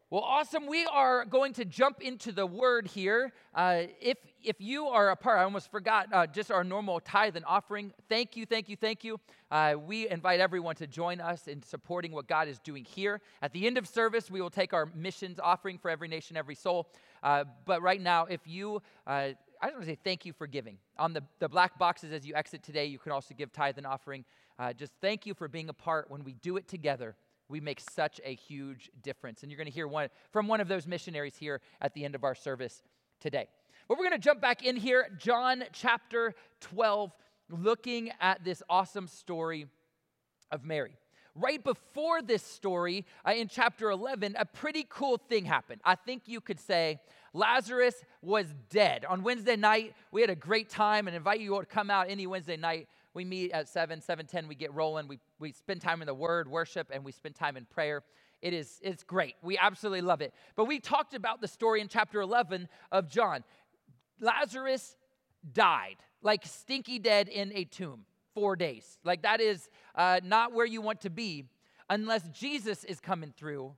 Well, awesome. We are going to jump into the word here. If you are a part, I almost forgot, just our normal tithe and offering. Thank you, thank you, thank you. We invite everyone to join us in supporting what God is doing here. At the end of service, we will take our missions offering for every nation, every soul. But right now, if you, I just want to say thank you for giving. On the black boxes as you exit today, you can also give tithe and offering. Just thank you for being a part. When we do it together, we make such a huge difference. And you're going to hear from one of those missionaries here at the end of our service today. But we're going to jump back in here, John chapter 12, looking at this awesome story of Mary. Right before this story, in chapter 11, a pretty cool thing happened. I think you could say Lazarus was dead. On Wednesday night, we had a great time and invite you all to come out any Wednesday night. We meet at 7:10, we get rolling. We spend time in the Word, worship, and we spend time in prayer. It's great. We absolutely love it. But we talked about the story in chapter 11 of John. Lazarus died, like stinky dead in a tomb, 4 days. Like that is not where you want to be unless Jesus is coming through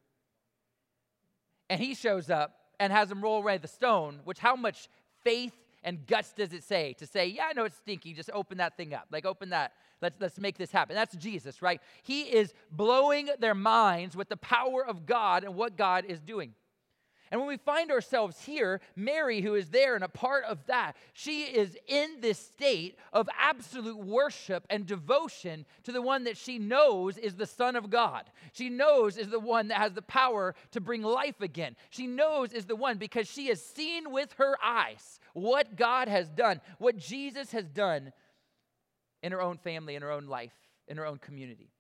and he shows up and has him roll away the stone, which how much faith and guts does it say to say, yeah, I know it's stinky, just open that thing up. Like open that, let's make this happen. That's Jesus, right? He is blowing their minds with the power of God and what God is doing. And when we find ourselves here, Mary, who is there and a part of that, she is in this state of absolute worship and devotion to the one that she knows is the Son of God. She knows is the one that has the power to bring life again. She knows is the one because she has seen with her eyes what God has done, what Jesus has done in her own family, in her own life, in her own community.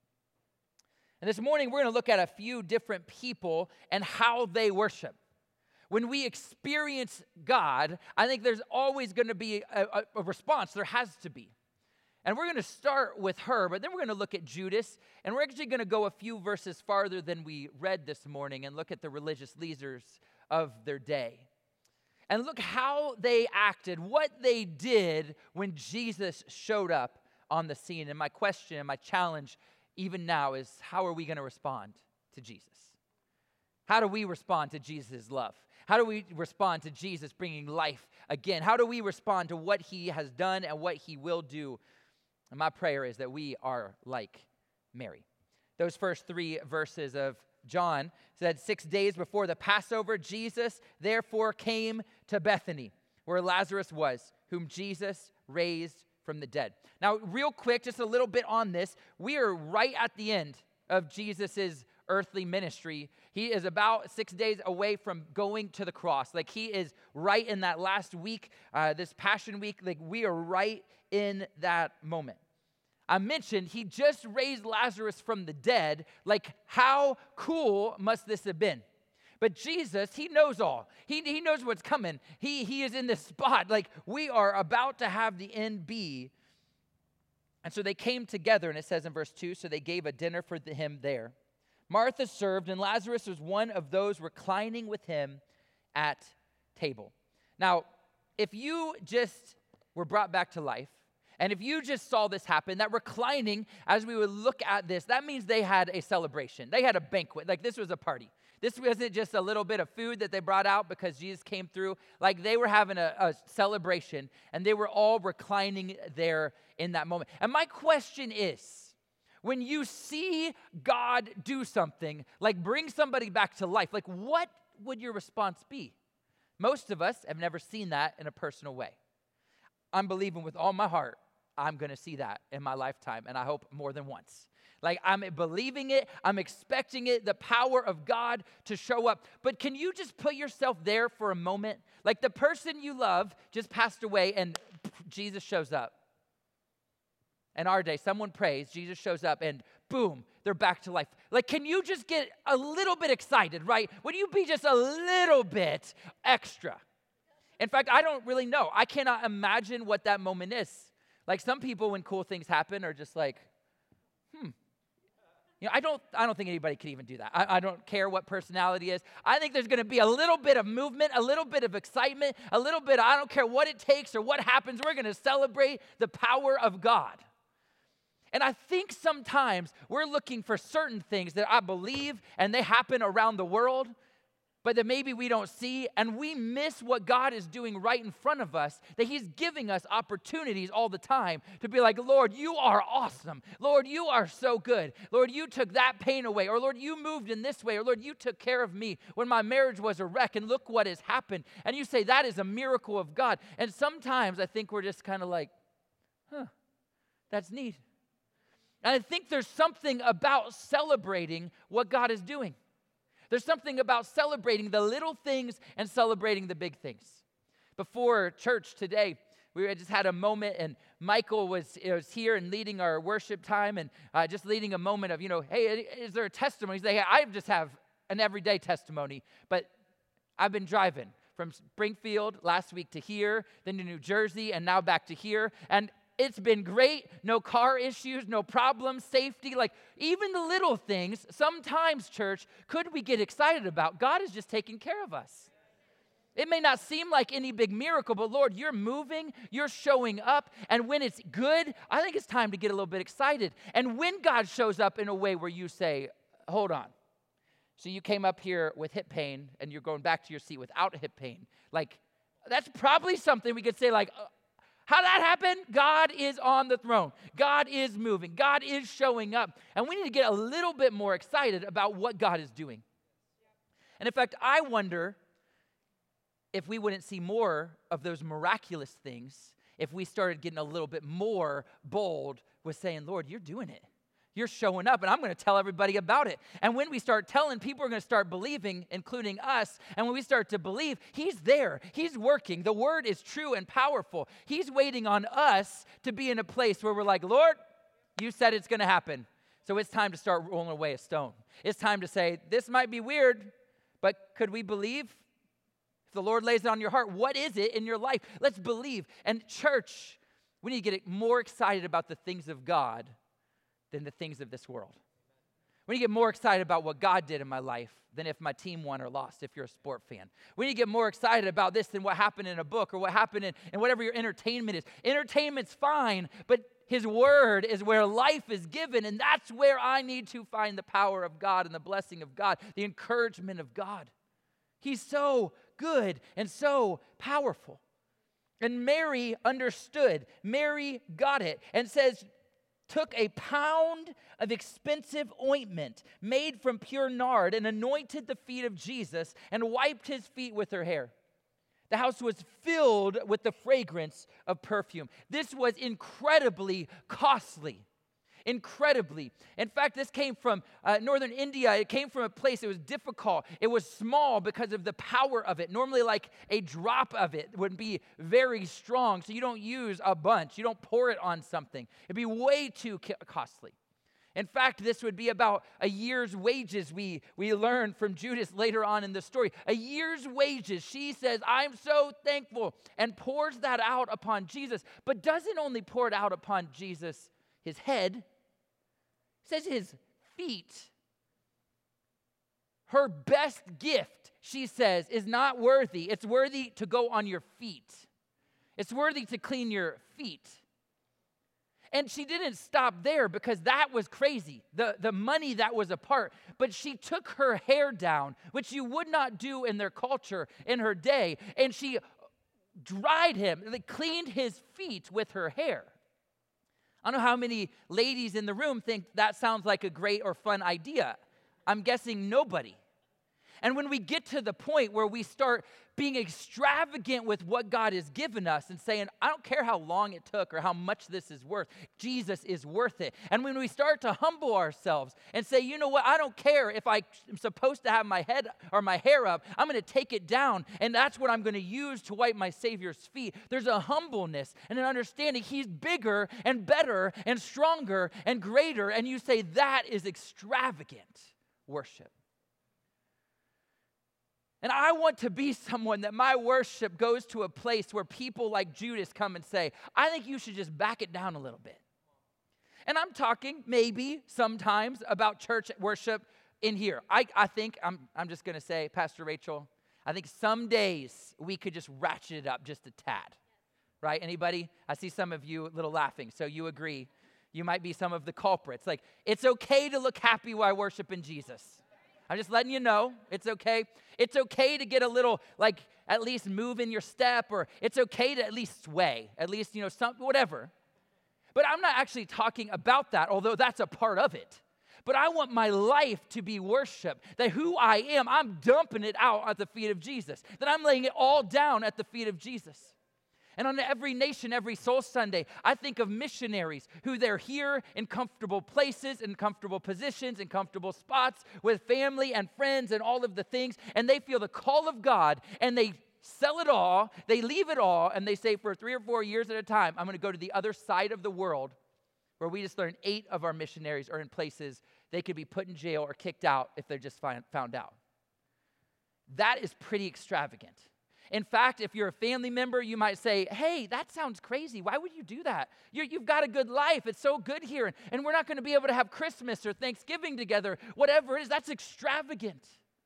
And this morning, we're going to look at a few different people and how they worship. When we experience God, I think there's always going to be a response. There has to be. And we're going to start with her, but then we're going to look at Judas, and we're actually going to go a few verses farther than we read this morning and look at the religious leaders of their day. And look how they acted, what they did when Jesus showed up on the scene. And my question and my challenge even now is, how are we going to respond to Jesus? How do we respond to Jesus' love? How do we respond to Jesus bringing life again? How do we respond to what he has done and what he will do? And my prayer is that we are like Mary. Those first 3 verses of John said, 6 days before the Passover, Jesus therefore came to Bethany, where Lazarus was, whom Jesus raised from the dead. Now, real quick, just a little bit on this. We are right at the end of Jesus's earthly ministry. He is about 6 days away from going to the cross. Like he is right in that last week, this Passion Week. Like we are right in that moment. I mentioned he just raised Lazarus from the dead. Like how cool must this have been? But Jesus, he knows all. He knows what's coming. He is in this spot. Like we are about to have the end be. And so they came together, and it says in verse 2, so they gave a dinner for him there. Martha served, and Lazarus was one of those reclining with him at table. Now, if you just were brought back to life, and if you just saw this happen, that reclining, as we would look at this, that means they had a celebration. They had a banquet. Like this was a party. This wasn't just a little bit of food that they brought out because Jesus came through. Like they were having a celebration, and they were all reclining there in that moment. And my question is, when you see God do something, like bring somebody back to life, like what would your response be? Most of us have never seen that in a personal way. I'm believing with all my heart, I'm going to see that in my lifetime, and I hope more than once. Like I'm believing it, I'm expecting it, the power of God to show up. But can you just put yourself there for a moment? Like the person you love just passed away, and Jesus shows up. In our day, someone prays, Jesus shows up, and boom, they're back to life. Like, can you just get a little bit excited, right? Would you be just a little bit extra? In fact, I don't really know. I cannot imagine what that moment is. Like, some people, when cool things happen, are just like, You know, I don't think anybody could even do that. I don't care what personality is. I think there's going to be a little bit of movement, a little bit of excitement, a little bit, I don't care what it takes or what happens. We're going to celebrate the power of God. And I think sometimes we're looking for certain things that I believe and they happen around the world. but that maybe we don't see, and we miss what God is doing right in front of us, that he's giving us opportunities all the time to be like, Lord, you are awesome. Lord, you are so good. Lord, you took that pain away. Or Lord, you moved in this way. Or Lord, you took care of me when my marriage was a wreck, and look what has happened. And you say, that is a miracle of God. And sometimes I think we're just kind of like, that's neat. And I think there's something about celebrating what God is doing. There's something about celebrating the little things and celebrating the big things. Before church today, we just had a moment, and Michael was here and leading our worship time, and just leading a moment of, hey, is there a testimony? He's like, hey, I just have an everyday testimony, but I've been driving from Springfield last week to here, then to New Jersey, and now back to here, and it's been great. No car issues, no problems, safety. Like, even the little things, sometimes, church, could we get excited about? God is just taking care of us. It may not seem like any big miracle, but Lord, you're moving, you're showing up, and when it's good, I think it's time to get a little bit excited. And when God shows up in a way where you say, hold on. So you came up here with hip pain, and you're going back to your seat without hip pain. Like, that's probably something we could say, like, how that happened? God is on the throne. God is moving. God is showing up. And we need to get a little bit more excited about what God is doing. And in fact, I wonder if we wouldn't see more of those miraculous things if we started getting a little bit more bold with saying, Lord, you're doing it. You're showing up, and I'm going to tell everybody about it. And when we start telling, people are going to start believing, including us. And when we start to believe, he's there. He's working. The word is true and powerful. He's waiting on us to be in a place where we're like, Lord, you said it's going to happen. So it's time to start rolling away a stone. It's time to say, this might be weird, but could we believe? If the Lord lays it on your heart, what is it in your life? Let's believe. And church, we need to get more excited about the things of God than the things of this world. We need to get more excited about what God did in my life than if my team won or lost, if you're a sport fan. We need to get more excited about this than what happened in a book or what happened in whatever your entertainment is. Entertainment's fine, but his word is where life is given, and that's where I need to find the power of God and the blessing of God, the encouragement of God. He's so good and so powerful. And Mary understood. Mary got it and says, took a pound of expensive ointment made from pure nard and anointed the feet of Jesus and wiped his feet with her hair. The house was filled with the fragrance of perfume. This was incredibly costly. Incredibly. In fact, this came from northern India. It came from a place, it was difficult. It was small because of the power of it. Normally, like a drop of it would be very strong, so you don't use a bunch. You don't pour it on something. It'd be way too costly. In fact, this would be about a year's wages, we learn from Judas later on in the story. A year's wages. She says, I'm so thankful, and pours that out upon Jesus, but doesn't only pour it out upon Jesus, his head, says his feet. Her best gift, she says, is not worthy. It's worthy to go on your feet. It's worthy to clean your feet. And she didn't stop there because that was crazy, the money that was a part. But she took her hair down, which you would not do in their culture in her day, and she dried him, cleaned his feet with her hair. I don't know how many ladies in the room think that sounds like a great or fun idea. I'm guessing nobody. And when we get to the point where we start being extravagant with what God has given us and saying, I don't care how long it took or how much this is worth, Jesus is worth it. And when we start to humble ourselves and say, you know what, I don't care if I'm supposed to have my head or my hair up, I'm going to take it down, and that's what I'm going to use to wipe my Savior's feet. There's a humbleness and an understanding he's bigger and better and stronger and greater, and you say that is extravagant worship. And I want to be someone that my worship goes to a place where people like Judas come and say, I think you should just back it down a little bit. And I'm talking maybe sometimes about church worship in here. I think, I'm just going to say, Pastor Rachel, I think some days we could just ratchet it up just a tad. Right? Anybody? I see some of you a little laughing, so you agree. You might be some of the culprits. Like, it's okay to look happy while worshiping Jesus. I'm just letting you know. It's okay. It's okay to get a little, like, at least move in your step, or it's okay to at least sway, at least, whatever. But I'm not actually talking about that, although that's a part of it. But I want my life to be worship, that who I am, I'm dumping it out at the feet of Jesus, that I'm laying it all down at the feet of Jesus. And on every nation, every Soul Sunday, I think of missionaries who they're here in comfortable places, in comfortable positions, in comfortable spots with family and friends and all of the things, and they feel the call of God, and they sell it all, they leave it all, and they say for 3 or 4 years at a time, I'm going to go to the other side of the world, where we just learned 8 of our missionaries are in places they could be put in jail or kicked out if they're just found out. That is pretty extravagant. In fact, if you're a family member, you might say, hey, that sounds crazy. Why would you do that? You've got a good life. It's so good here. And we're not going to be able to have Christmas or Thanksgiving together, whatever it is. That's extravagant.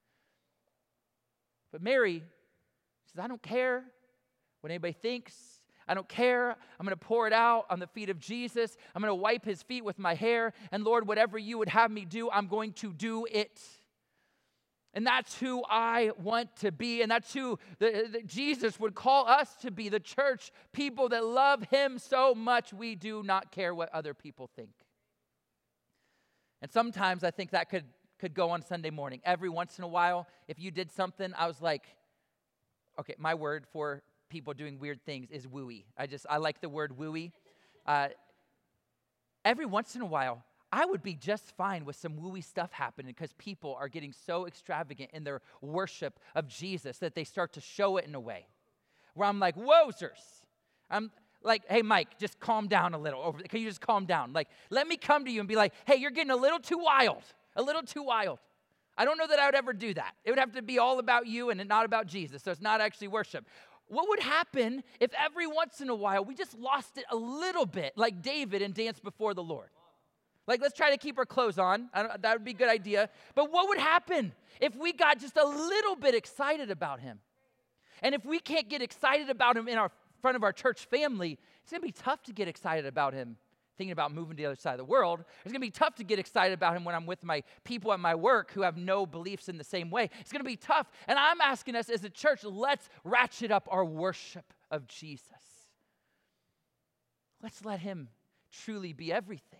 But Mary says, I don't care what anybody thinks. I don't care. I'm going to pour it out on the feet of Jesus. I'm going to wipe his feet with my hair. And Lord, whatever you would have me do, I'm going to do it. And that's who I want to be. And that's who Jesus would call us to be, the church, people that love him so much we do not care what other people think. And sometimes I think that could go on Sunday morning. Every once in a while, if you did something, I was like, okay, my word for people doing weird things is wooey. I like the word wooey. Every once in a while, I would be just fine with some wooey stuff happening because people are getting so extravagant in their worship of Jesus that they start to show it in a way where I'm like, wozers. I'm like, hey, Mike, just calm down a little. Can you just calm down? Like, let me come to you and be like, hey, you're getting a little too wild. I don't know that I would ever do that. It would have to be all about you and not about Jesus, so it's not actually worship. What would happen if every once in a while we just lost it a little bit, like David in Dance Before the Lord? Like, let's try to keep our clothes on. That would be a good idea. But what would happen if we got just a little bit excited about him? And if we can't get excited about him in front of our church family, it's going to be tough to get excited about him thinking about moving to the other side of the world. It's going to be tough to get excited about him when I'm with my people at my work who have no beliefs in the same way. It's going to be tough. And I'm asking us as a church, let's ratchet up our worship of Jesus. Let's let him truly be everything.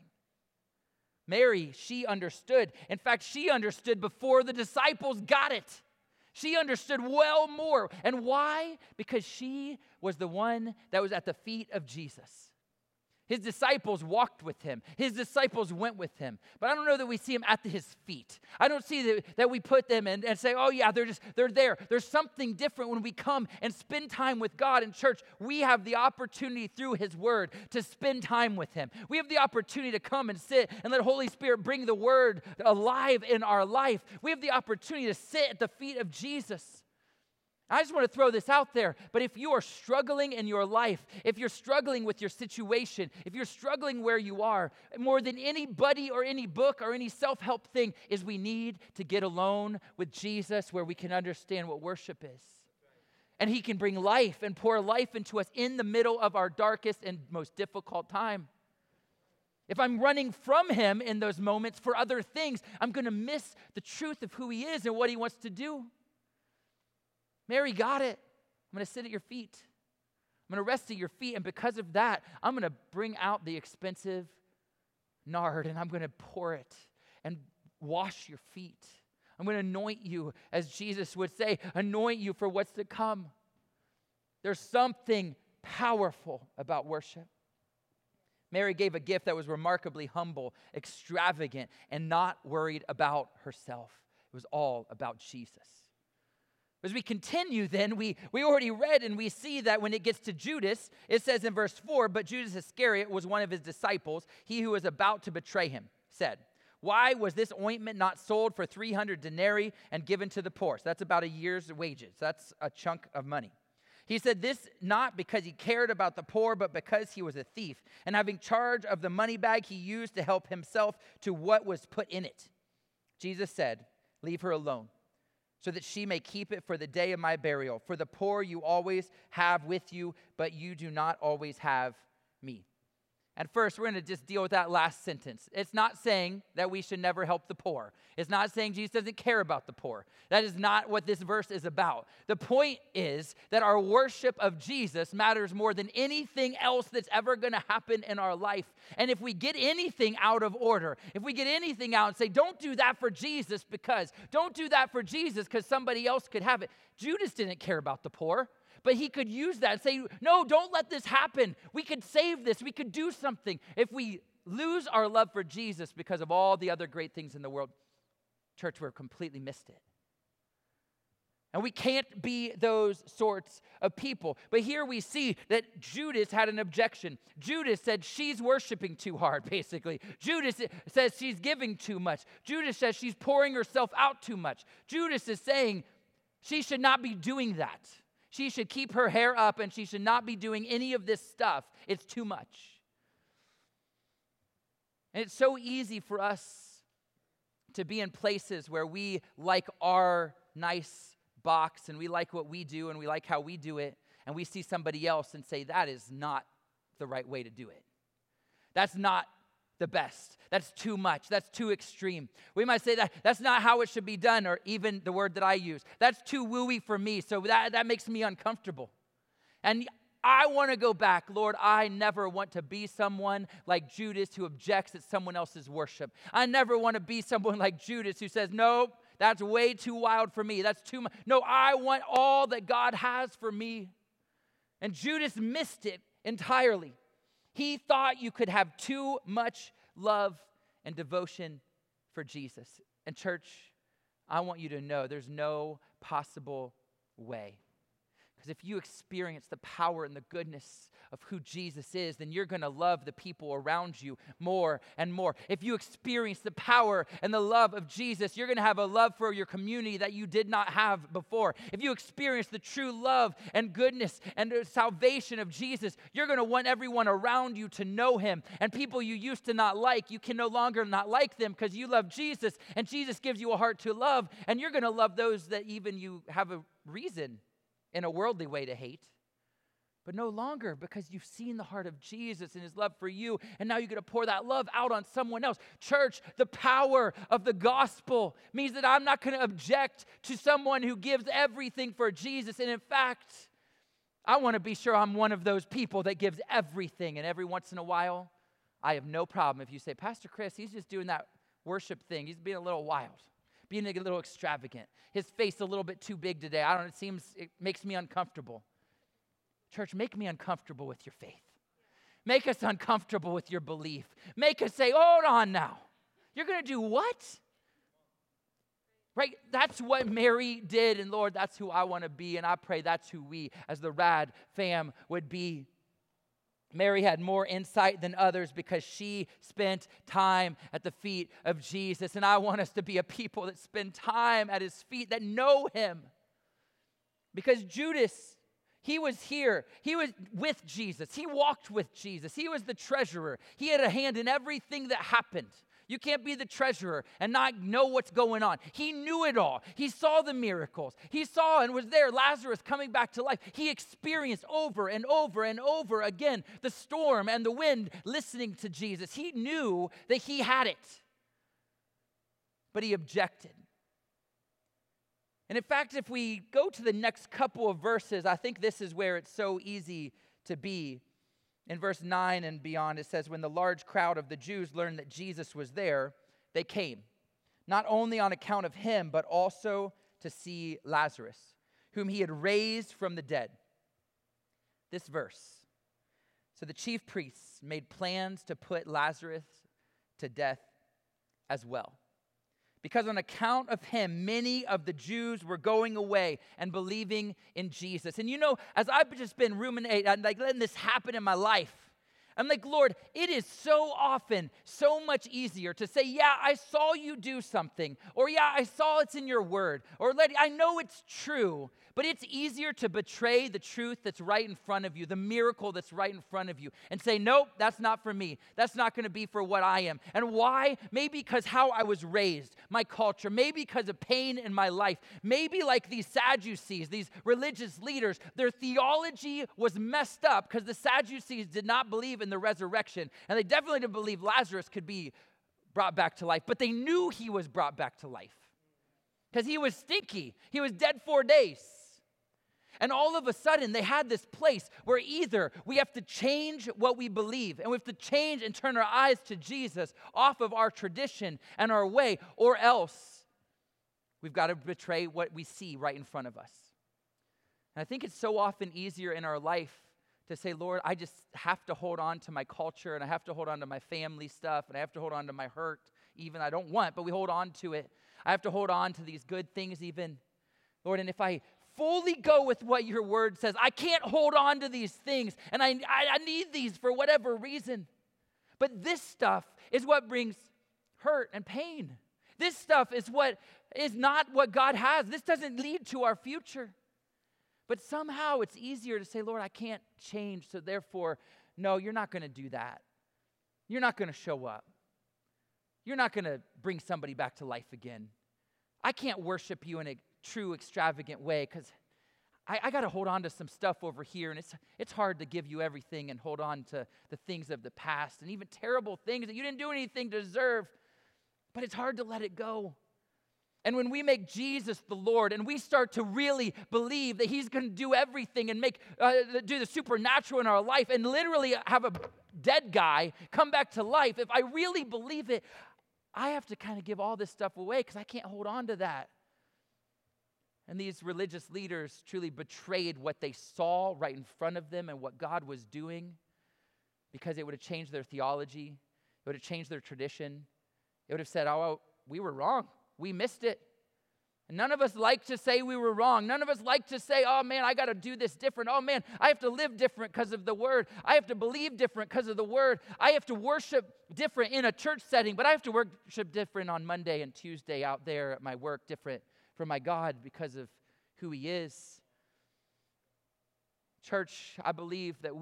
Mary, she understood. In fact, she understood before the disciples got it. She understood well more. And why? Because she was the one that was at the feet of Jesus. His disciples walked with him. His disciples went with him. But I don't know that we see him at his feet. I don't see that we put them in and say, oh yeah, they're there. There's something different when we come and spend time with God in church. We have the opportunity through his word to spend time with him. We have the opportunity to come and sit and let Holy Spirit bring the word alive in our life. We have the opportunity to sit at the feet of Jesus. I just want to throw this out there, but if you are struggling in your life, if you're struggling with your situation, if you're struggling where you are, more than anybody or any book or any self-help thing is we need to get alone with Jesus where we can understand what worship is. And he can bring life and pour life into us in the middle of our darkest and most difficult time. If I'm running from him in those moments for other things, I'm going to miss the truth of who he is and what he wants to do. Mary got it. I'm going to sit at your feet. I'm going to rest at your feet. And because of that, I'm going to bring out the expensive nard and I'm going to pour it and wash your feet. I'm going to anoint you, as Jesus would say, anoint you for what's to come. There's something powerful about worship. Mary gave a gift that was remarkably humble, extravagant, and not worried about herself. It was all about Jesus. As we continue then, we already read and we see that when it gets to Judas, it says in verse 4, but Judas Iscariot was one of his disciples, he who was about to betray him, said, why was this ointment not sold for 300 denarii and given to the poor? So that's about a year's wages. That's a chunk of money. He said this not because he cared about the poor, but because he was a thief. And having charge of the money bag, he used to help himself to what was put in it. Jesus said, leave her alone, so that she may keep it for the day of my burial. For the poor you always have with you, but you do not always have me. And first, we're going to just deal with that last sentence. It's not saying that we should never help the poor. It's not saying Jesus doesn't care about the poor. That is not what this verse is about. The point is that our worship of Jesus matters more than anything else that's ever going to happen in our life. And if we get anything out of order, if we get anything out and say, don't do that for Jesus because somebody else could have it. Judas didn't care about the poor. But he could use that and say, no, don't let this happen. We could save this. We could do something. If we lose our love for Jesus because of all the other great things in the world, church, we've completely missed it. And we can't be those sorts of people. But here we see that Judas had an objection. Judas said she's worshiping too hard, basically. Judas says she's giving too much. Judas says she's pouring herself out too much. Judas is saying she should not be doing that. She should keep her hair up and she should not be doing any of this stuff. It's too much. And it's so easy for us to be in places where we like our nice box and we like what we do and we like how we do it, and we see somebody else and say, that is not the right way to do it. That's not the best. That's too much. That's too extreme. We might say that's not how it should be done, or even the word that I use. That's too wooey for me, so that makes me uncomfortable. And I want to go back. Lord, I never want to be someone like Judas who objects at someone else's worship. I never want to be someone like Judas who says, nope, that's way too wild for me. That's too much. No, I want all that God has for me. And Judas missed it entirely. He thought you could have too much love and devotion for Jesus. And church, I want you to know there's no possible way. Because if you experience the power and the goodness of who Jesus is, then you're going to love the people around you more and more. If you experience the power and the love of Jesus, you're going to have a love for your community that you did not have before. If you experience the true love and goodness and the salvation of Jesus, you're going to want everyone around you to know him. And people you used to not like, you can no longer not like them because you love Jesus, and Jesus gives you a heart to love, and you're going to love those that even you have a reason in a worldly way to hate, but no longer, because you've seen the heart of Jesus and his love for you, and now you're going to pour that love out on someone else. Church, the power of the gospel means that I'm not going to object to someone who gives everything for Jesus, and in fact, I want to be sure I'm one of those people that gives everything, and every once in a while, I have no problem if you say, Pastor Chris, he's just doing that worship thing. He's being a little wild, being a little extravagant. His face a little bit too big today. I don't know, it makes me uncomfortable. Church, make me uncomfortable with your faith. Make us uncomfortable with your belief. Make us say, hold on now. You're going to do what? Right? That's what Mary did, and Lord, that's who I want to be, and I pray that's who we as the Rad fam would be. Mary had more insight than others because she spent time at the feet of Jesus. And I want us to be a people that spend time at his feet, that know him. Because Judas, he was here. He was with Jesus. He walked with Jesus. He was the treasurer. He had a hand in everything that happened. You can't be the treasurer and not know what's going on. He knew it all. He saw the miracles. He saw and was there, Lazarus coming back to life. He experienced over and over and over again the storm and the wind listening to Jesus. He knew that he had it, but he objected. And in fact, if we go to the next couple of verses, I think this is where it's so easy to be. In verse 9 and beyond, it says, when the large crowd of the Jews learned that Jesus was there, they came, not only on account of him, but also to see Lazarus, whom he had raised from the dead. This verse. So the chief priests made plans to put Lazarus to death as well, because on account of him, many of the Jews were going away and believing in Jesus. And you know, as I've just been ruminating, like letting this happen in my life, I'm like, Lord, it is so often so much easier to say, yeah, I saw you do something, or yeah, I saw it's in your word, or I know it's true, but it's easier to betray the truth that's right in front of you, the miracle that's right in front of you, and say, nope, that's not for me. That's not going to be for what I am. And why? Maybe because how I was raised, my culture, maybe because of pain in my life, maybe like these Sadducees, these religious leaders, their theology was messed up because the Sadducees did not believe in the resurrection, and they definitely didn't believe Lazarus could be brought back to life, but they knew he was brought back to life because he was stinky. He was dead 4 days. And all of a sudden, they had this place where either we have to change what we believe, and we have to change and turn our eyes to Jesus off of our tradition and our way, or else we've got to betray what we see right in front of us. And I think it's so often easier in our life to say, Lord, I just have to hold on to my culture, and I have to hold on to my family stuff, and I have to hold on to my hurt, even I don't want, but we hold on to it. I have to hold on to these good things even. Lord, and if I fully go with what your word says, I can't hold on to these things, and I need these for whatever reason. But this stuff is what brings hurt and pain. This stuff is what is not what God has. This doesn't lead to our future. But somehow it's easier to say, Lord, I can't change, so therefore, no, you're not going to do that. You're not going to show up. You're not going to bring somebody back to life again. I can't worship you in a true, extravagant way because I got to hold on to some stuff over here, and it's hard to give you everything and hold on to the things of the past and even terrible things that you didn't do anything to deserve, but it's hard to let it go. And when we make Jesus the Lord and we start to really believe that he's going to do everything and do the supernatural in our life and literally have a dead guy come back to life, if I really believe it, I have to kind of give all this stuff away because I can't hold on to that. And these religious leaders truly betrayed what they saw right in front of them and what God was doing because it would have changed their theology. It would have changed their tradition. It would have said, oh, we were wrong. We missed it. And none of us like to say we were wrong. None of us like to say, oh, man, I got to do this different. Oh, man, I have to live different because of the word. I have to believe different because of the word. I have to worship different in a church setting, but I have to worship different on Monday and Tuesday out there at my work, different for my God because of who he is. Church, I believe that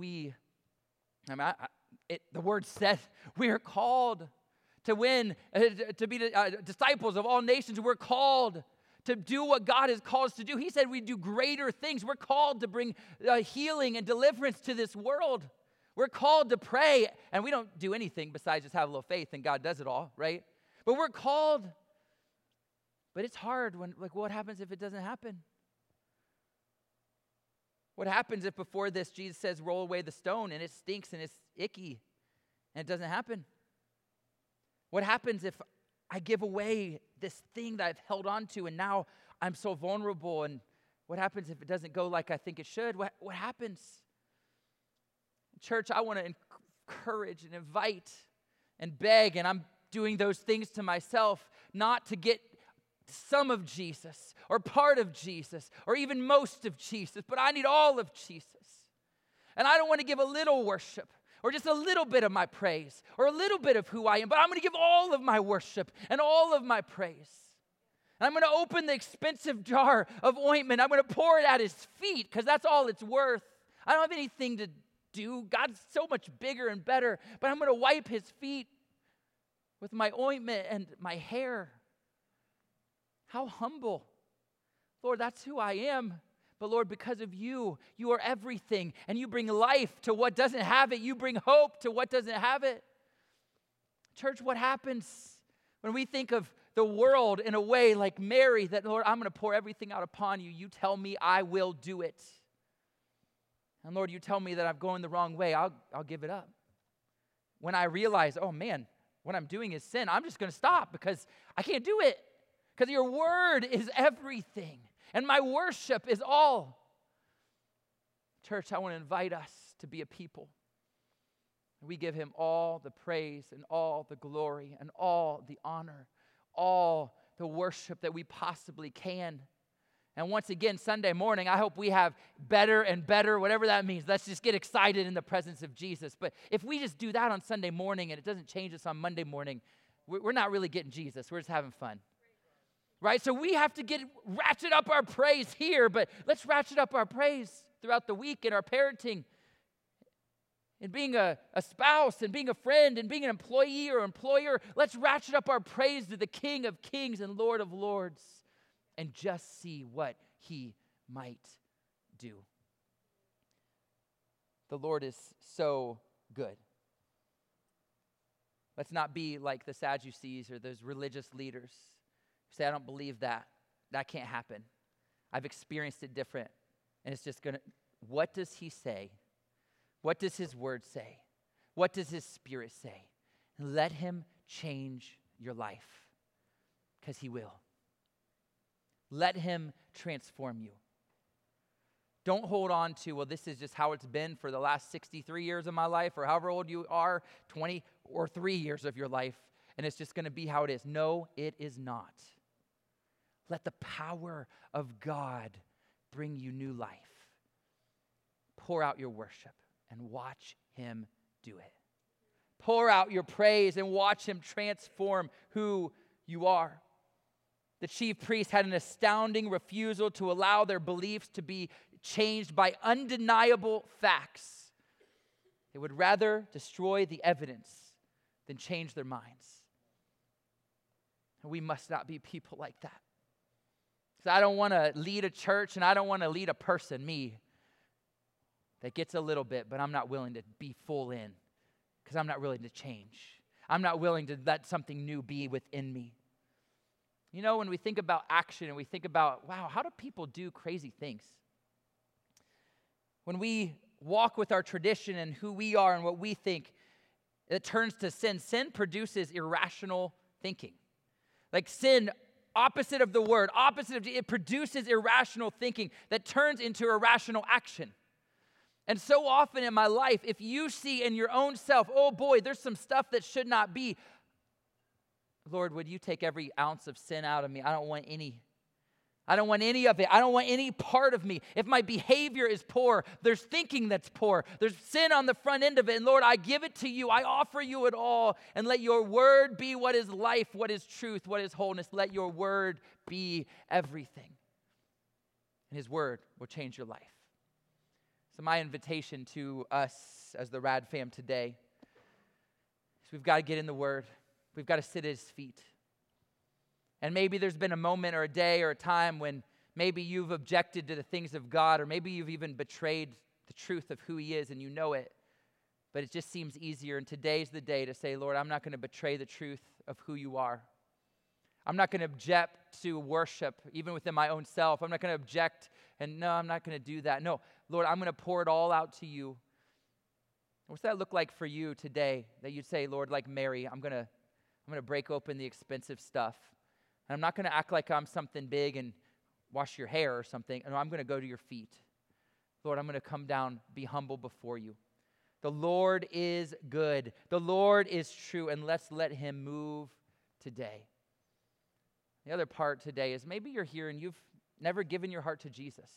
the word says we are called to win, to be disciples of all nations. We're called to do what God has called us to do. He said we do greater things. We're called to bring healing and deliverance to this world. We're called to pray, and we don't do anything besides just have a little faith, and God does it all, right? But we're called. But it's hard when, what happens if it doesn't happen? What happens if before this Jesus says, roll away the stone, and it stinks and it's icky, and it doesn't happen? What happens if I give away this thing that I've held on to, and now I'm so vulnerable? And what happens if it doesn't go like I think it should? What happens? Church, I want to encourage and invite and beg, and I'm doing those things to myself, not to get some of Jesus or part of Jesus or even most of Jesus, but I need all of Jesus. And I don't want to give a little worship or just a little bit of my praise or a little bit of who I am, but I'm going to give all of my worship and all of my praise. And I'm going to open the expensive jar of ointment. I'm going to pour it at his feet because that's all it's worth. I don't have anything to do. God's so much bigger and better, but I'm going to wipe his feet with my ointment and my hair. How humble. Lord, that's who I am. But Lord, because of you, you are everything. And you bring life to what doesn't have it. You bring hope to what doesn't have it. Church, what happens when we think of the world in a way like Mary, that, Lord, I'm going to pour everything out upon you. You tell me I will do it. And Lord, you tell me that I'm going the wrong way. I'll give it up. When I realize, oh man, what I'm doing is sin, I'm just going to stop because I can't do it. Because your word is everything, and my worship is all. Church, I want to invite us to be a people. We give him all the praise and all the glory and all the honor, all the worship that we possibly can. And once again, Sunday morning, I hope we have better and better, whatever that means. Let's just get excited in the presence of Jesus. But if we just do that on Sunday morning and it doesn't change us on Monday morning, we're not really getting Jesus. We're just having fun. Right? So we have to ratchet up our praise here, but let's ratchet up our praise throughout the week in our parenting, in being a spouse, and being a friend, and being an employee or employer. Let's ratchet up our praise to the King of Kings and Lord of Lords and just see what he might do. The Lord is so good. Let's not be like the Sadducees or those religious leaders who say, I don't believe that. That can't happen. I've experienced it different. And it's just going to, what does he say? What does his word say? What does his spirit say? And let him change your life, because he will. Let him transform you. Don't hold on to, well, this is just how it's been for the last 63 years of my life, or however old you are, 20 or 3 years of your life, and it's just going to be how it is. No, it is not. Let the power of God bring you new life. Pour out your worship and watch him do it. Pour out your praise and watch him transform who you are. The chief priests had an astounding refusal to allow their beliefs to be changed by undeniable facts. They would rather destroy the evidence than change their minds. And we must not be people like that. Because I don't want to lead a church and I don't want to lead a person, me, that gets a little bit, but I'm not willing to be full in because I'm not willing to change. I'm not willing to let something new be within me. You know, when we think about action and we think about, wow, how do people do crazy things? When we walk with our tradition and who we are and what we think, it turns to sin. Sin produces irrational thinking. Like sin, opposite of the word, it produces irrational thinking that turns into irrational action. And so often in my life, if you see in your own self, oh boy, there's some stuff that should not be, Lord, would you take every ounce of sin out of me? I don't want any. I don't want any of it. I don't want any part of me. If my behavior is poor, there's thinking that's poor. There's sin on the front end of it. And Lord, I give it to you. I offer you it all. And let your word be what is life, what is truth, what is wholeness. Let your word be everything. And his word will change your life. So my invitation to us as the Rad fam today is we've got to get in the word. We've got to sit at his feet. And maybe there's been a moment or a day or a time when maybe you've objected to the things of God, or maybe you've even betrayed the truth of who he is and you know it, but it just seems easier. And today's the day to say, Lord, I'm not going to betray the truth of who you are. I'm not going to object to worship, even within my own self. I'm not going to object and no, I'm not going to do that. No, Lord, I'm going to pour it all out to you. What's that look like for you today, that you'd say, Lord, like Mary, I'm going to break open the expensive stuff. And I'm not going to act like I'm something big and wash your hair or something. No, I'm going to go to your feet. Lord, I'm going to come down, be humble before you. The Lord is good. The Lord is true, and let's let him move today. The other part today is maybe you're here and you've never given your heart to Jesus.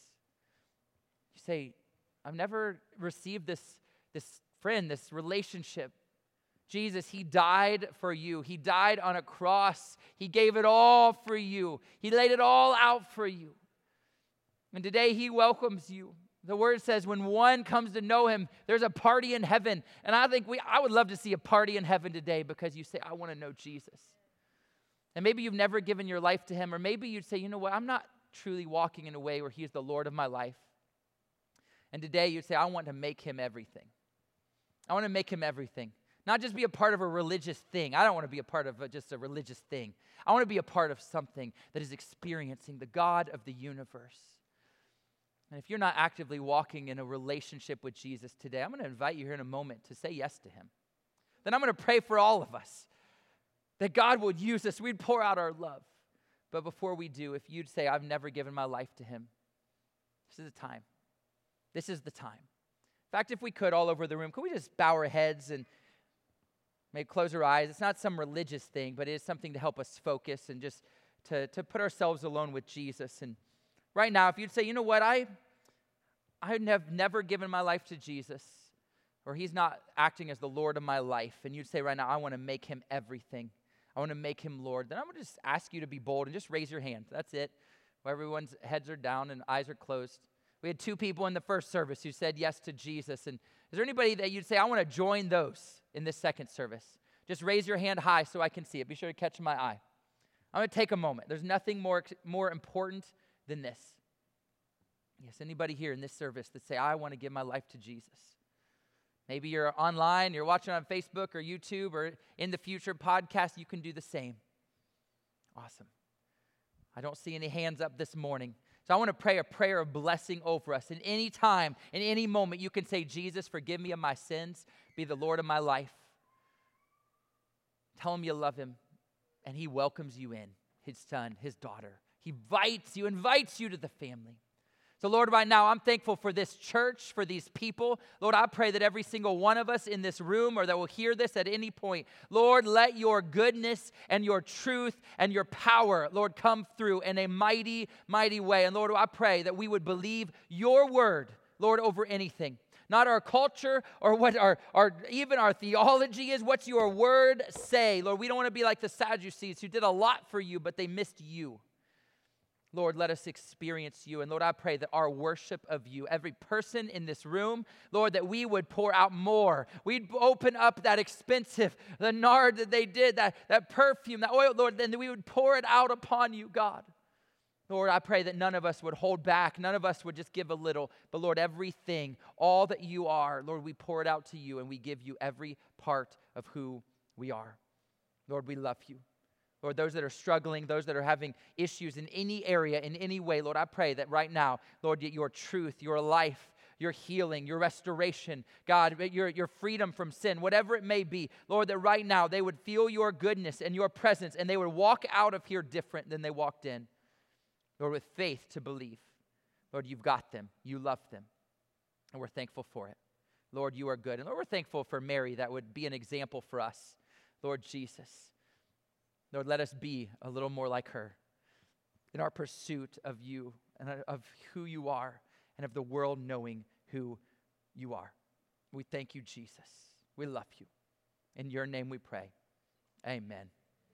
You say, I've never received this friend, this relationship. Jesus, he died for you. He died on a cross. He gave it all for you. He laid it all out for you. And today he welcomes you. The word says when one comes to know him, there's a party in heaven. And I would love to see a party in heaven today because you say, I want to know Jesus. And maybe you've never given your life to him, or maybe you'd say, you know what, I'm not truly walking in a way where he's the Lord of my life. And today you'd say, I want to make him everything. I want to make him everything. Not just be a part of a religious thing. I don't want to be a part of just a religious thing. I want to be a part of something that is experiencing the God of the universe. And if you're not actively walking in a relationship with Jesus today, I'm going to invite you here in a moment to say yes to him. Then I'm going to pray for all of us that God would use us. We'd pour out our love. But before we do, if you'd say, I've never given my life to him, this is the time. This is the time. In fact, if we could, all over the room, could we just bow our heads and maybe close our eyes? It's not some religious thing, but it is something to help us focus and just to put ourselves alone with Jesus. And right now, if you'd say, you know what, I have never given my life to Jesus, or he's not acting as the Lord of my life, and you'd say right now, I want to make him everything. I want to make him Lord. Then I'm going to just ask you to be bold and just raise your hand. That's it. Where everyone's heads are down and eyes are closed. We had 2 people in the first service who said yes to Jesus. And is there anybody that you'd say, I want to join those in this second service? Just raise your hand high so I can see it. Be sure to catch my eye. I'm going to take a moment. There's nothing more important than this. Yes, anybody here in this service that say, I want to give my life to Jesus? Maybe you're online, you're watching on Facebook or YouTube, or in the future podcast, you can do the same. Awesome. I don't see any hands up this morning. So I want to pray a prayer of blessing over us. In any time, in any moment, you can say, Jesus, forgive me of my sins. Be the Lord of my life. Tell him you love him, and he welcomes you in, his son, his daughter. He invites you to the family. So Lord, right now, I'm thankful for this church, for these people. Lord, I pray that every single one of us in this room or that will hear this at any point, Lord, let your goodness and your truth and your power, Lord, come through in a mighty, mighty way. And Lord, I pray that we would believe your word, Lord, over anything. Not our culture or what even our theology is, what your word say. Lord, we don't want to be like the Sadducees who did a lot for you, but they missed you. Lord, let us experience you. And Lord, I pray that our worship of you, every person in this room, Lord, that we would pour out more. We'd open up that expensive, the nard that they did, that perfume, that oil, Lord, then we would pour it out upon you, God. Lord, I pray that none of us would hold back. None of us would just give a little. But Lord, everything, all that you are, Lord, we pour it out to you and we give you every part of who we are. Lord, we love you. Lord, those that are struggling, those that are having issues in any area, in any way, Lord, I pray that right now, Lord, your truth, your life, your healing, your restoration, God, your freedom from sin, whatever it may be, Lord, that right now they would feel your goodness and your presence and they would walk out of here different than they walked in. Lord, with faith to believe. Lord, you've got them. You love them. And we're thankful for it. Lord, you are good. And Lord, we're thankful for Mary that would be an example for us. Lord Jesus. Lord, let us be a little more like her in our pursuit of you and of who you are and of the world knowing who you are. We thank you, Jesus. We love you. In your name we pray. Amen.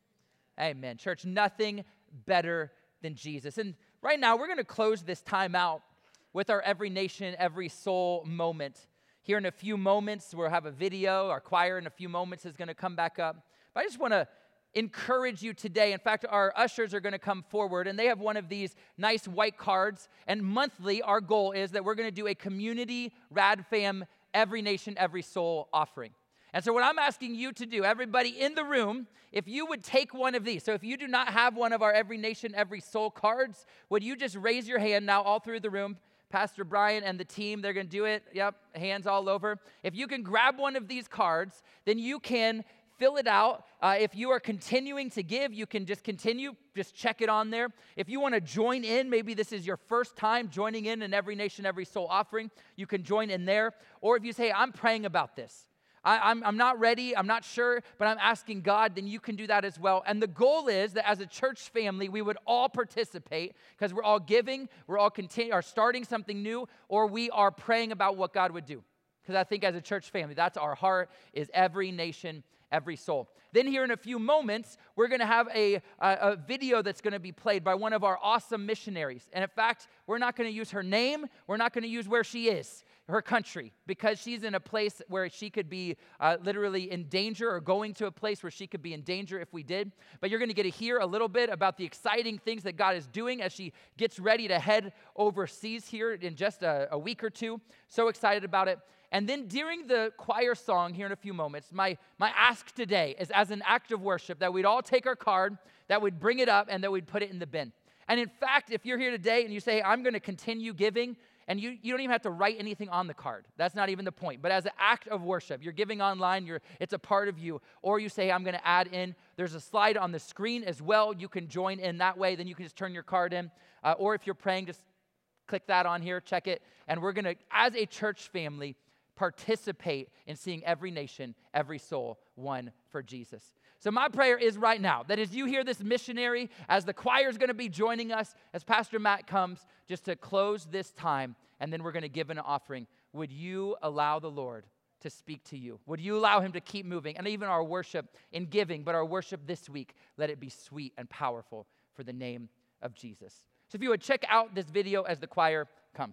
Amen. Church, nothing better than Jesus. And right now, we're going to close this time out with our Every Nation, Every Soul moment. Here in a few moments, we'll have a video. Our choir in a few moments is going to come back up. But I just want to encourage you today. In fact, our ushers are going to come forward, and they have one of these nice white cards. And monthly, our goal is that we're going to do a community RadFam Every Nation, Every Soul offering. And so what I'm asking you to do, everybody in the room, if you would take one of these. So if you do not have one of our Every Nation, Every Soul cards, would you just raise your hand now all through the room? Pastor Brian and the team, they're going to do it. Yep, hands all over. If you can grab one of these cards, then you can fill it out. If you are continuing to give, you can just continue. Just check it on there. If you want to join in, maybe this is your first time joining in an Every Nation, Every Soul offering, you can join in there. Or if you say, I'm praying about this. I'm not ready, I'm not sure, but I'm asking God, then you can do that as well. And the goal is that as a church family, we would all participate because we're all giving, we're all starting something new, or we are praying about what God would do. Because I think as a church family, that's our heart, is every nation, every soul. Then here in a few moments, we're going to have a video that's going to be played by one of our awesome missionaries. And in fact, we're not going to use her name. We're not going to use where she is, her country, because she's in a place where she could be literally in danger, or going to a place where she could be in danger if we did. But you're going to get to hear a little bit about the exciting things that God is doing as she gets ready to head overseas here in just a week or two. So excited about it. And then during the choir song here in a few moments, my ask today is, as an act of worship, that we'd all take our card, that we'd bring it up, and that we'd put it in the bin. And in fact, if you're here today and you say, I'm going to continue giving, and you don't even have to write anything on the card. That's not even the point. But as an act of worship, you're giving online, it's a part of you. Or you say, I'm going to add in. There's a slide on the screen as well. You can join in that way. Then you can just turn your card in. Or if you're praying, just click that on here, check it. And we're going to, as a church family, participate in seeing every nation, every soul won for Jesus. So my prayer is right now that as you hear this missionary, as the choir is going to be joining us, as Pastor Matt comes, just to close this time, and then we're going to give an offering, would you allow the Lord to speak to you? Would you allow him to keep moving? And even our worship in giving, but our worship this week, let it be sweet and powerful for the name of Jesus. So if you would check out this video as the choir comes.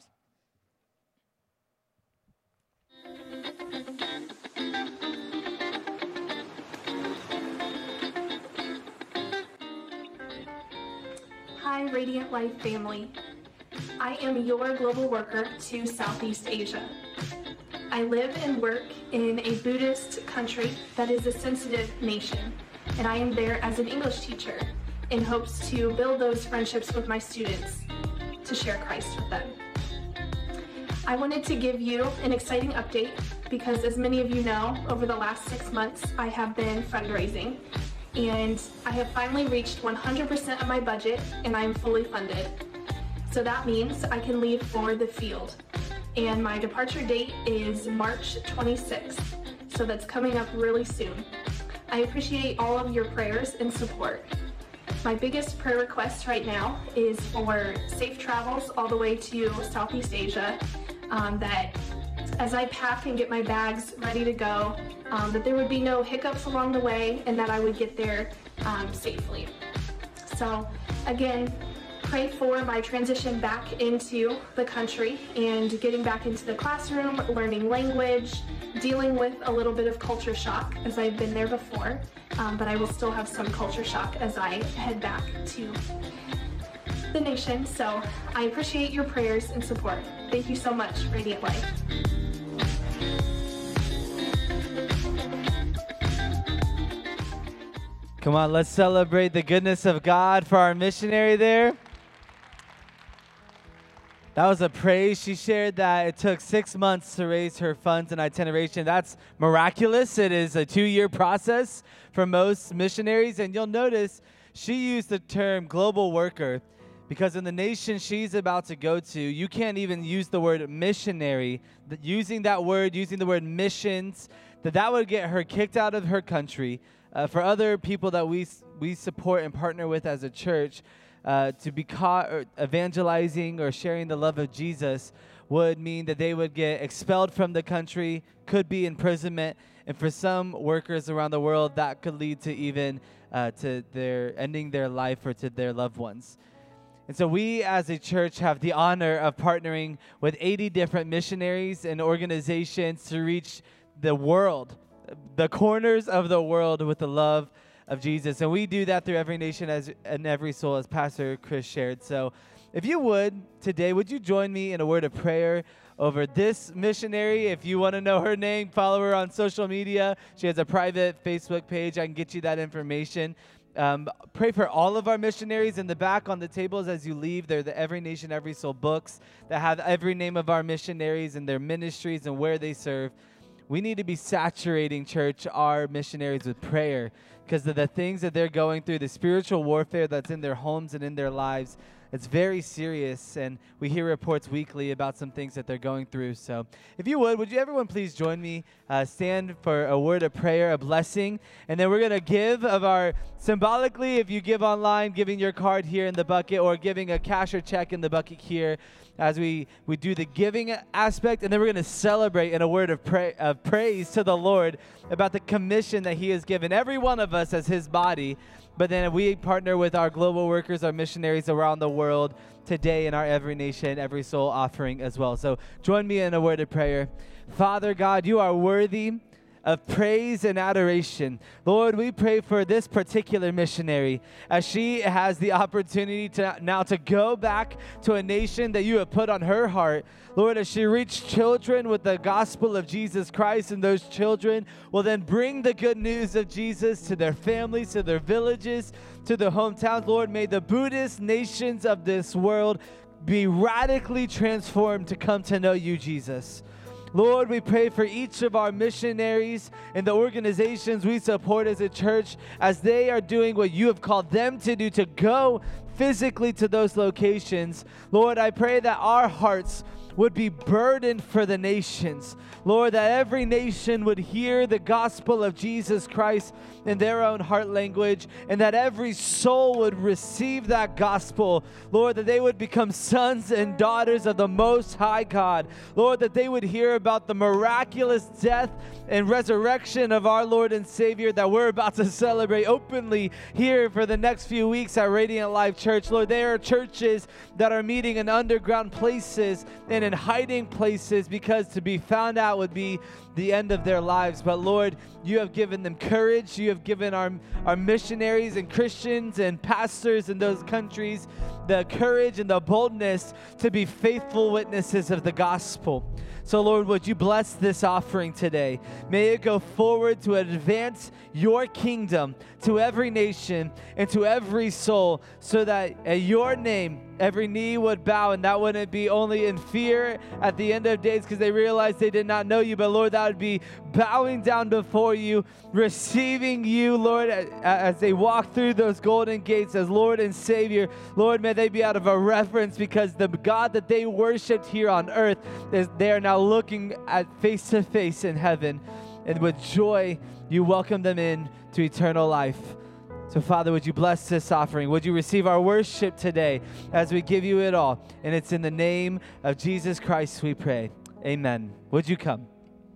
Hi, Radiant Life family. I am your global worker to Southeast Asia. I live and work in a Buddhist country that is a sensitive nation, and I am there as an English teacher in hopes to build those friendships with my students to share Christ with them. I wanted to give you an exciting update because, as many of you know, over the last 6 months I have been fundraising, and I have finally reached 100% of my budget and I am fully funded. So that means I can leave for the field, and my departure date is March 26th, so that's coming up really soon. I appreciate all of your prayers and support. My biggest prayer request right now is for safe travels all the way to Southeast Asia, that as I pack and get my bags ready to go, that there would be no hiccups along the way and that I would get there safely. So again, pray for my transition back into the country and getting back into the classroom, learning language, dealing with a little bit of culture shock as I've been there before, but I will still have some culture shock as I head back to the nation. So I appreciate your prayers and support. Thank you so much, Radiant Life. Come on, let's celebrate the goodness of God for our missionary there. That was a praise. She shared that it took 6 months to raise her funds and itineration. That's miraculous. It is a 2-year process for most missionaries. And you'll notice she used the term global worker because in the nation she's about to go to, you can't even use the word missionary. Using that word, using the word missions, that would get her kicked out of her country. For other people that we support and partner with as a church, to be caught or evangelizing or sharing the love of Jesus would mean that they would get expelled from the country, could be imprisonment, and for some workers around the world, that could lead to even to their ending their life or to their loved ones. And so we as a church have the honor of partnering with 80 different missionaries and organizations to reach the world, the corners of the world with the love of Jesus. And we do that through Every Nation and Every Soul, as Pastor Chris shared. So if you would, today, would you join me in a word of prayer over this missionary? If you want to know her name, follow her on social media. She has a private Facebook page. I can get you that information. Pray for all of our missionaries. In the back on the tables as you leave, they're the Every Nation, Every Soul books that have every name of our missionaries and their ministries and where they serve. We need to be saturating, church, our missionaries with prayer because of the things that they're going through, the spiritual warfare that's in their homes and in their lives. It's very serious, and we hear reports weekly about some things that they're going through. So if you would you everyone please join me, stand for a word of prayer, a blessing, and then we're going to give of our, symbolically, if you give online, giving your card here in the bucket or giving a cash or check in the bucket here as we do the giving aspect, and then we're going to celebrate in a word of praise to the Lord about the commission that he has given every one of us as his body. But then we partner with our global workers, our missionaries around the world today in our Every Nation, Every Soul offering as well. So join me in a word of prayer. Father God, you are worthy of praise and adoration. Lord, we pray for this particular missionary as she has the opportunity to go back to a nation that you have put on her heart. Lord, as she reaches children with the gospel of Jesus Christ, and those children will then bring the good news of Jesus to their families, to their villages, to their hometowns. Lord, may the Buddhist nations of this world be radically transformed to come to know you, Jesus. Lord, we pray for each of our missionaries and the organizations we support as a church as they are doing what you have called them to do, to go physically to those locations. Lord, I pray that our hearts would be burdened for the nations. Lord, that every nation would hear the gospel of Jesus Christ in their own heart language, and that every soul would receive that gospel. Lord, that they would become sons and daughters of the Most High God. Lord, that they would hear about the miraculous death and resurrection of our Lord and Savior that we're about to celebrate openly here for the next few weeks at Radiant Life Church. Lord, there are churches that are meeting in underground places and in hiding places because to be found out would be the end of their lives. But Lord, you have given them courage. You have given our missionaries and Christians and pastors in those countries the courage and the boldness to be faithful witnesses of the gospel. So, Lord, would you bless this offering today? May it go forward to advance your kingdom to every nation and to every soul, so that at your name, every knee would bow, and that wouldn't be only in fear at the end of days because they realized they did not know you, but Lord, that would be bowing down before you, receiving you, Lord, as they walk through those golden gates as Lord and Savior. Lord, may they be out of a reverence, because the God that they worshiped here on earth, they are now looking at face to face in heaven, and with joy you welcome them in to eternal life. So, Father, would you bless this offering? Would you receive our worship today as we give you it all? And it's in the name of Jesus Christ we pray. Amen. Would you come?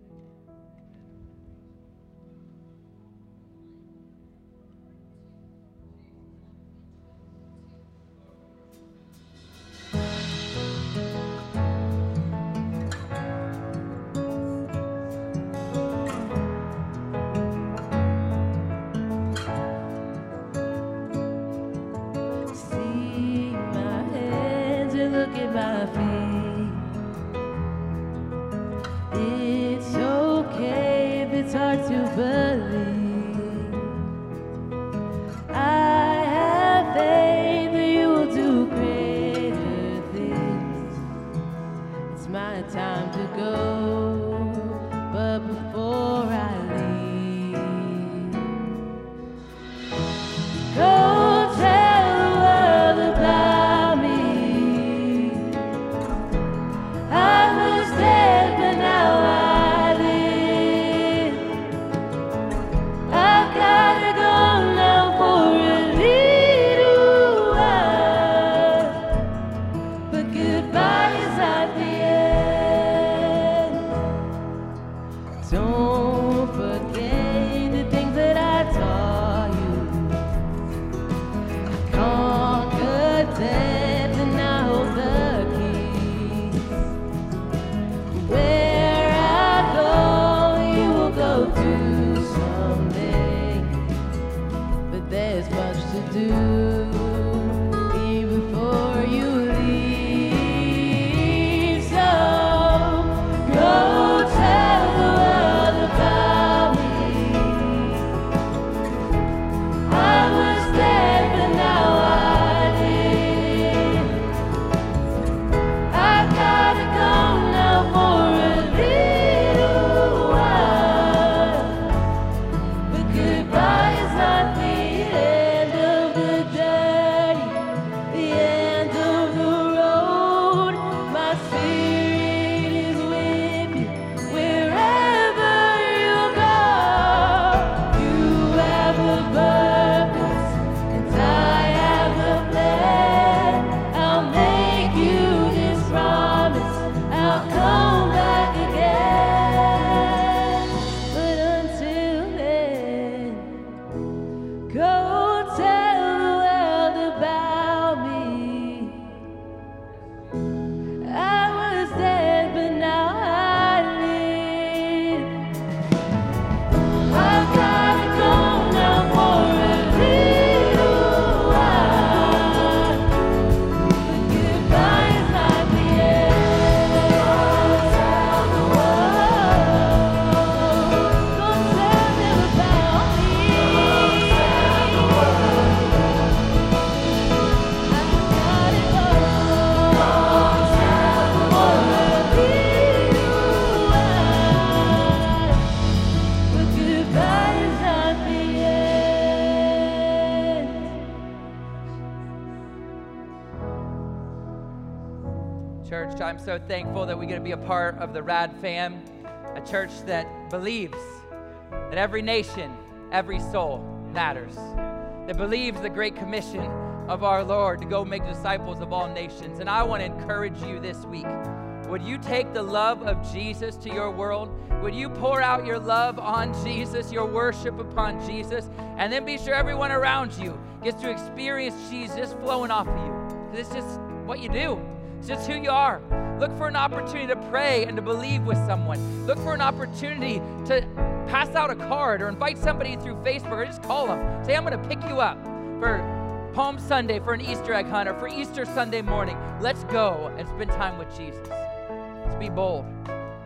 Church, I'm so thankful that we get to be a part of the Rad Fam, a church that believes that every nation, every soul matters, that believes the great commission of our Lord to go make disciples of all nations. And I want to encourage you this week. Would you take the love of Jesus to your world? Would you pour out your love on Jesus, your worship upon Jesus, and then be sure everyone around you gets to experience Jesus flowing off of you? Because it's just what you do. It's just who you are. Look for an opportunity to pray and to believe with someone. Look for an opportunity to pass out a card or invite somebody through Facebook, or just call them. Say, I'm going to pick you up for Palm Sunday, for an Easter egg hunt, or for Easter Sunday morning. Let's go and spend time with Jesus. Let's be bold.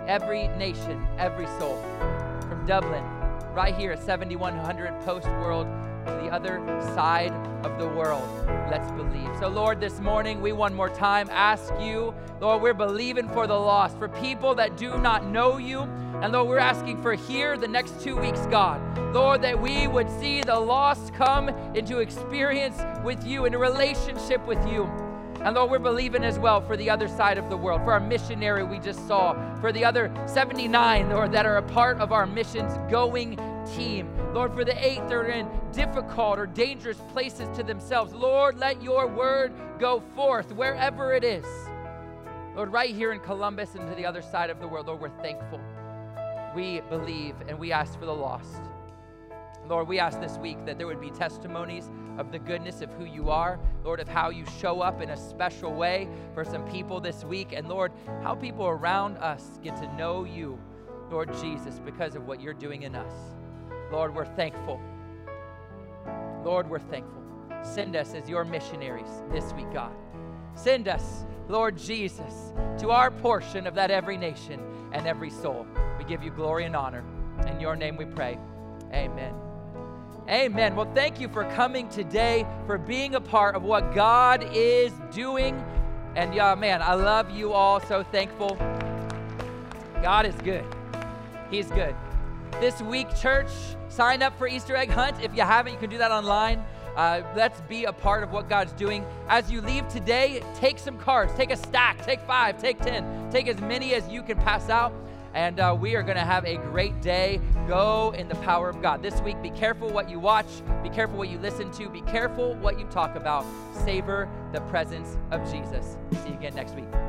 every nation, every soul. From Dublin, right here at 7100 Post World, to the other side of the world. Let's believe. So Lord, this morning we one more time ask you, Lord, we're believing for the lost, for people that do not know you. And Lord, we're asking for here the next 2 weeks, God. Lord, that we would see the lost come into experience with you, into relationship with you. And Lord, we're believing as well for the other side of the world, for our missionary we just saw, for the other 79, Lord, that are a part of our missions going team. Lord, for the 8 that are in difficult or dangerous places to themselves. Lord, let your word go forth wherever it is. Lord, right here in Columbus and to the other side of the world, Lord, we're thankful. We believe and we ask for the lost. Lord, we ask this week that there would be testimonies of the goodness of who you are, Lord, of how you show up in a special way for some people this week, and Lord, how people around us get to know you, Lord Jesus, because of what you're doing in us. Lord, we're thankful. Lord, we're thankful. Send us as your missionaries this week, God. Send us, Lord Jesus, to our portion of that every nation and every soul. We give you glory and honor. In your name we pray. Amen. Amen. Well, thank you for coming today, for being a part of what God is doing. And man, I love you all. So thankful. God is good. He's good. This week, church, sign up for Easter egg hunt. If you haven't, you can do that online. Let's be a part of what God's doing. As you leave today, take some cards. Take a stack. Take 5. Take 10. Take as many as you can pass out. And we are going to have a great day. Go in the power of God. This week, be careful what you watch. Be careful what you listen to. Be careful what you talk about. Savor the presence of Jesus. See you again next week.